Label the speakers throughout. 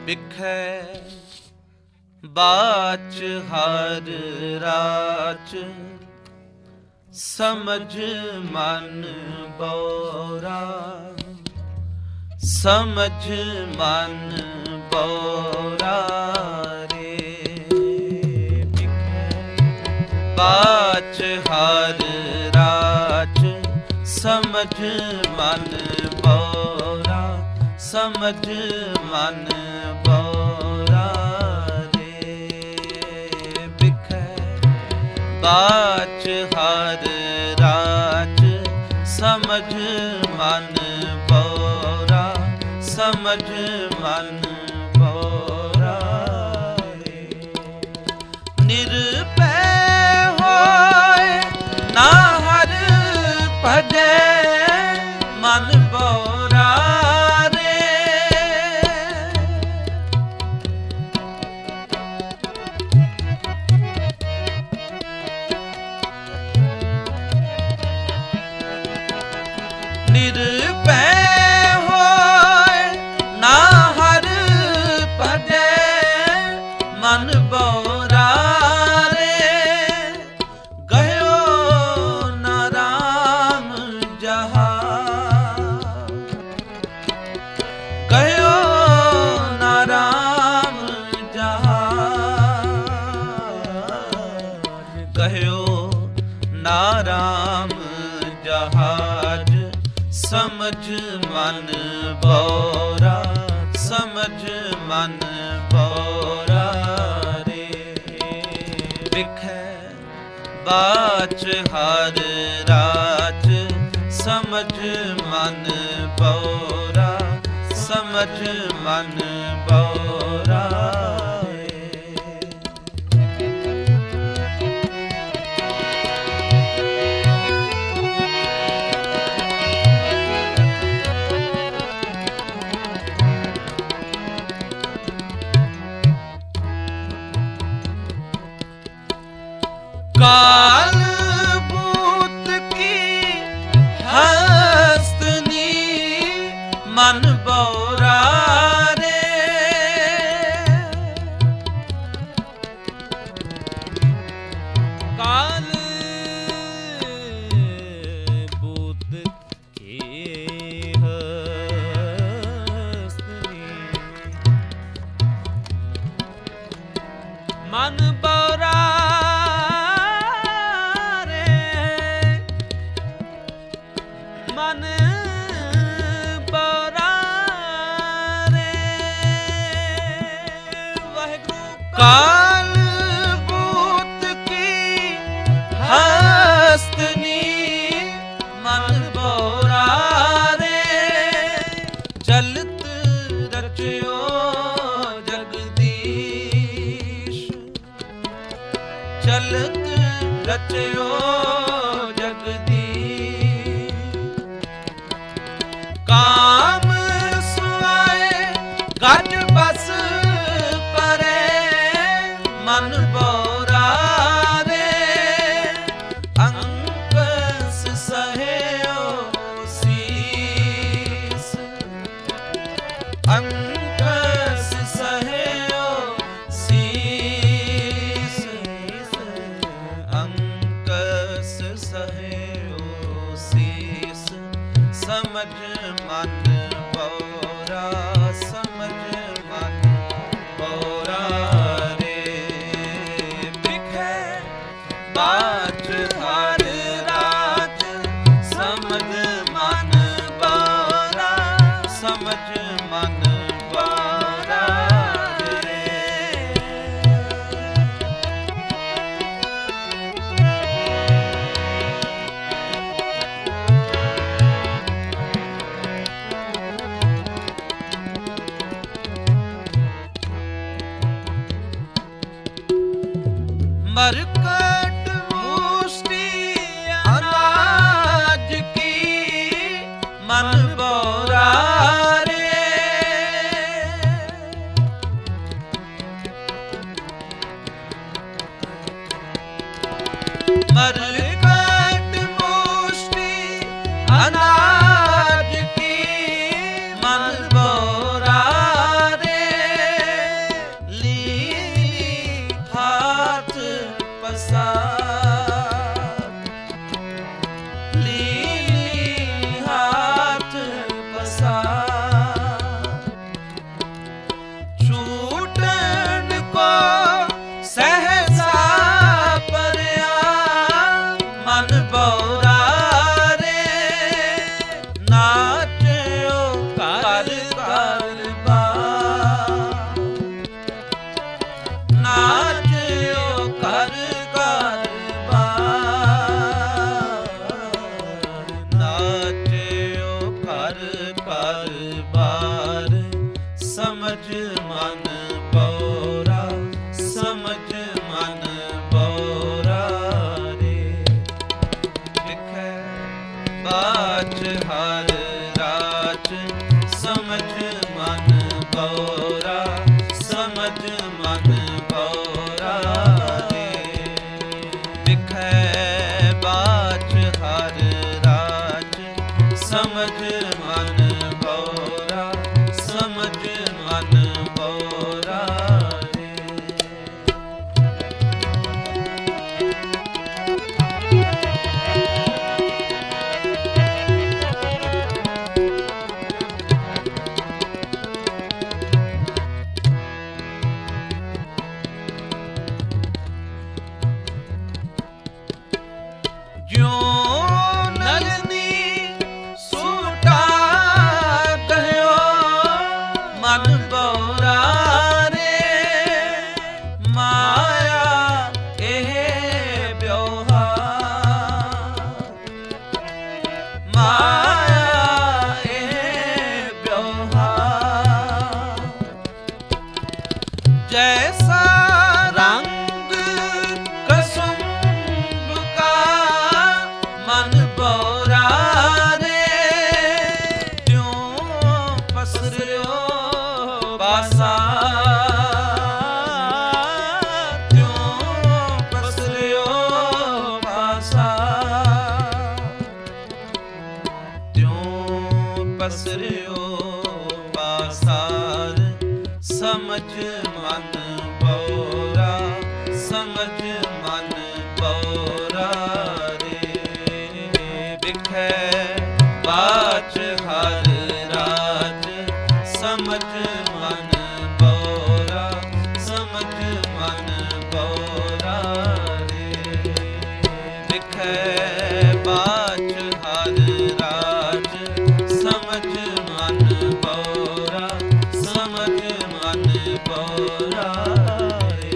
Speaker 1: ਬਿਖੈ ਬਾਚ ਹਰ ਰਾਚ, ਸਮਝ ਮਨ ਬੋਰਾ, ਸਮਝ ਮਨ ਬੋਰਾ ਰੇ। ਬਿਖੈ ਬਾਚ ਹਰ ਰਾਚ, ਸਮਝ ਮਨ ਬੋਰਾ, ਸਮਝ ਮਨ ਬੋਰਾ ਰੇ। ਬਿਖੈ ਬਾਚ ਹਰ ਰਾਚ, ਸਮਝ ਮਨ ਬੋਰਾ, ਸਮਝ ਮਨ ਬੋਰਾ ਰੇ। ਨਿਰਭੈ ਹੋਇ ਨਾ ਹਰਿ ਭਜੈ, ਮਨ ਬੋਰਾ ਰੇ। ਨਿਰਭੈ ਹੋਇ ਨਾ ਹਰਿ ਭਜੈ, ਮਨ ਬੋਰਾ ਰੇ। ਗਇਓ ਨਾ ਰਾਮ ਜਹਾਂ, ਗਇਓ ਨਾ ਰਾਮ ਜਹਾਂ, ਗਇਓ ਨਾ ਰਾਮ ਜਹਾਜ, ਸਮਝ ਮਨ ਬੋਰਾ, ਸਮਝ ਮਨ ਬੋਰਾ ਰੇ। ਬਿਖੈ ਬਾਚ ਹਰ ਰਾਚ, ਸਮਝ ਮਨ ਬੋਰਾ, ਸਮਝ ਮਨ ਬੋਰਾ ਰੇ। ਕਾਲ ਬੂਤ ਕੀ ਹਸਤਨੀ, ਮਨ ਬੋਰਾ ਰੇ।
Speaker 2: ਕਾਲ ਬੂਤ ਕੀ ਹਸਤਨੀ, ਮਨ ਬੋਰਾ ਰੇ। ਮਨ ਬੋਰਾ ਰੇ। ਵਾਹਿਗੁਰੂ
Speaker 1: ਕਾਲ ਬੂਤ ਕੀ ਹਸਤਨੀ, ਮਨ ਬੋਰਾ ਰੇ। ਚਲਤ ਰਚਿਓ ਜਗਦੀਸ਼, ਚਲਤ ਰਚਿਓ ਜਗਦੀਸ਼। ਕਾਮ ਸੁਆਏ ਗਜ ਬਸ ਪਰੇ, ਮਨ ਬੋਰਾ ਰੇ। ਅੰਕਸ ਸਹਿਓ ਸੀਸ, ਅੰਕਸ ਸਹਿਓ ਸੀਸ, ਅੰਕਸ समझ मन पौरा, समझ मन पौरा रे। लिखै बाच हर राज, समझ मन पौरा, समझ मन पौरा रे। लिखै बाच हर राज, समझ मन पौरा, समझ मन पौरा रे। ज्यों नलनी सूटा कह्यो मन पौरा रे। माया एह ब्योहार, माया एह ब्योहार। जैसा रंग कसुम्भ का मन पौरा रे, त्यों पसरियो बासा, त्यों पसरियो बासा, त्यों पसरियो बासार। समझ मन पौरा, समझ मन पौरा रे। लिखै बाच हर राज, समझ मन पौरा, समझ मन पौरा रे। लिखै बाच हर राज, समझ मन पौरा, समझ मन पौरा रे।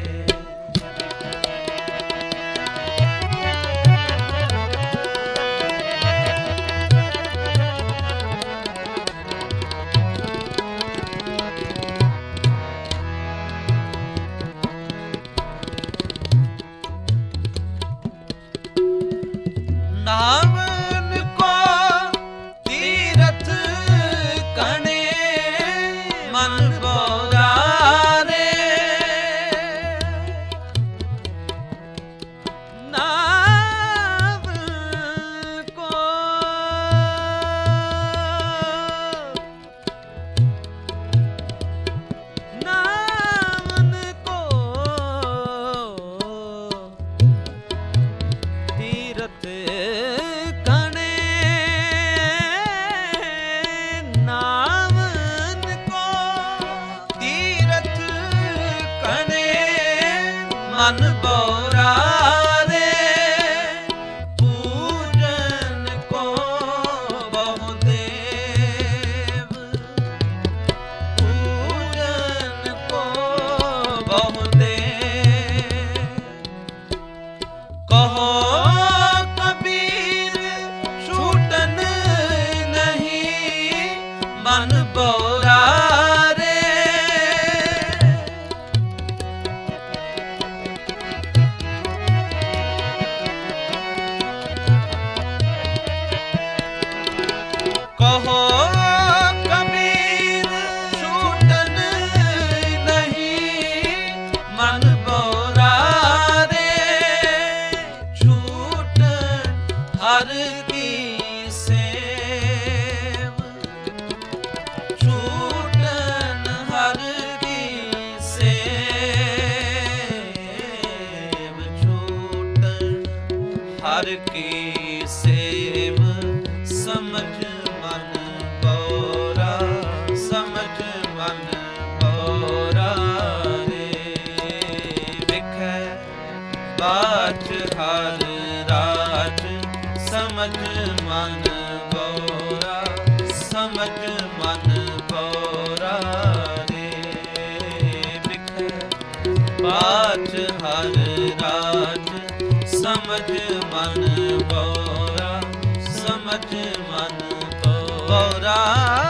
Speaker 1: नावन को तीरथ कने मन पौरा रे।
Speaker 2: नावन को तीरथ कने, नावन को
Speaker 1: तीरथ कने मन पौरा रे। पूजन को बहुदेव, पूजन को बहुदेव। कहो कबीर छूटन नहीं मन पौरा रे। कहो कबीर छूटन नहीं मन पौरा रे। छूटन हर की सेव, छूटन हर की सेव। छूटन हर की सेव, समझ मन पौरा, समझ मन पौरा रे। लिखै बाच हर राज, समझ मन पौरा, समझ मन पौरा रे। लिखै बाच हर राज, समझ मन पौरा, समझ मन पौरा।